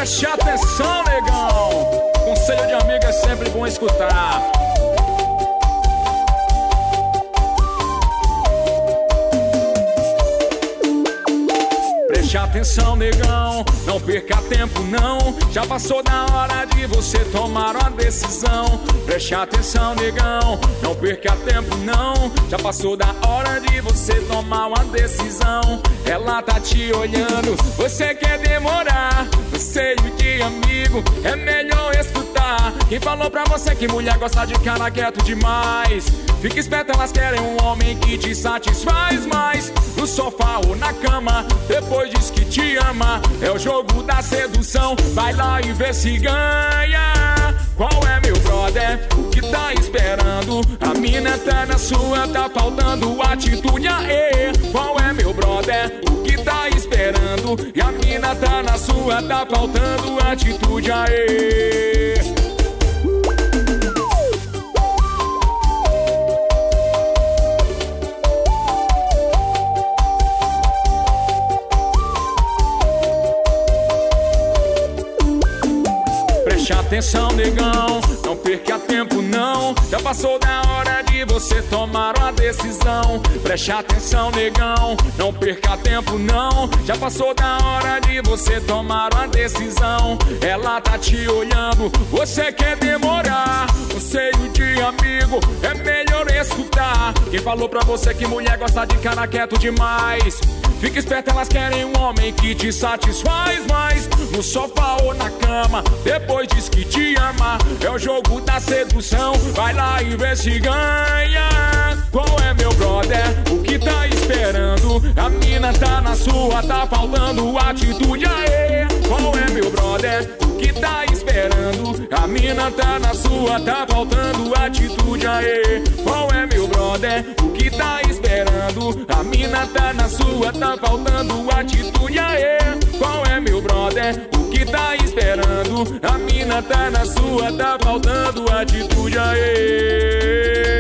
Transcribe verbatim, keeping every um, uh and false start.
Preste atenção, negão. Conselho de amigo é sempre bom escutar. Preste atenção, negão, não perca tempo não. Já passou da hora de você tomar uma decisão. Preste atenção, negão, não perca tempo não. Já passou da hora de você tomar uma decisão. Ela tá te olhando, você quer demorar. Conselho de amigo, é melhor escutar. Quem falou pra você que mulher gosta de cara quieto demais? Fica esperto, elas querem um homem que te satisfaz mais. No sofá ou na cama, depois diz que te ama. É o jogo da sedução, vai lá e vê se ganha. Qual é, meu brother, o que tá esperando? A mina tá na sua, tá faltando atitude, aê. Qual é, meu brother, o que tá esperando? E a mina tá na sua, tá faltando atitude, aê. Preste atenção, negão, não perca tempo não. Já passou da hora de você tomar uma decisão. Preste atenção, negão, não perca tempo não. Já passou da hora de você tomar uma decisão. Ela tá te olhando, você quer demorar. Conselho de amigo, é melhor escutar. Quem falou pra você que mulher gosta de cara quieto demais? Fica esperto, elas querem um homem que te satisfaz mais. No sofá ou na cama, depois diz que te ama. É o jogo da sedução, vai lá e vê se ganha. Qual é, meu brother, o que tá esperando? A mina tá na sua, tá faltando atitude, aê. Qual é, meu brother, o que tá esperando? A mina tá na sua, tá faltando atitude, aê. Qual é, meu brother, o que tá esperando? A mina tá na sua, tá faltando atitude, aê. Qual é, meu brother, o que tá esperando? A mina tá na sua, tá faltando atitude, aê.